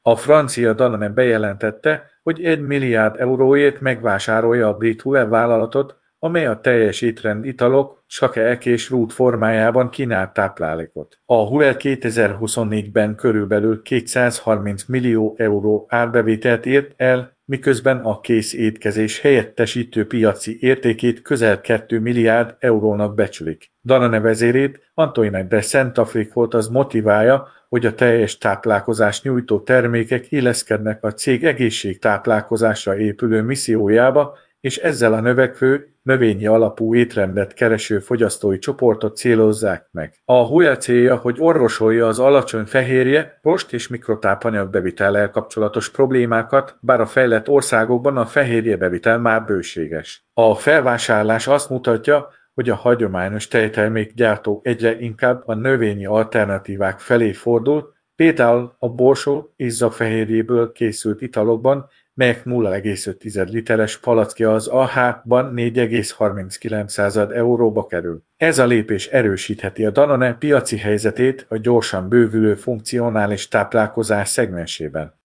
A francia Danone bejelentette, hogy 1 milliárd euróért megvásárolja a brit Huel vállalatot, amely a teljes étrend italok, sakeek és rút formájában kínált táplálékot. A Huel 2024-ben körülbelül 230 millió euró árbevételt ért el, miközben a kész étkezés helyettesítő piaci értékét közel 2 milliárd eurónak becsülik. Danone vezérét, Antoine de Saint-Affrique az motiválja, hogy a teljes táplálkozást nyújtó termékek illeszkednek a cég egészségtáplálkozásra épülő missziójába, és ezzel a növekvő, növényi alapú étrendet kereső fogyasztói csoportot célozzák meg. A Huel célja, hogy orvosolja az alacsony fehérje, rost és mikrotápanyag bevitellel kapcsolatos problémákat, bár a fejlett országokban a fehérje bevitel már bőséges. A felvásárlás azt mutatja, hogy a hagyományos tejtermékgyártók egyre inkább a növényi alternatívák felé fordul, például a borsó izzafehérjéből készült italokban, melyek 0,5 literes palackja az AH-ban 4,39 euróba kerül. Ez a lépés erősítheti a Danone piaci helyzetét a gyorsan bővülő funkcionális táplálkozás szegmensében.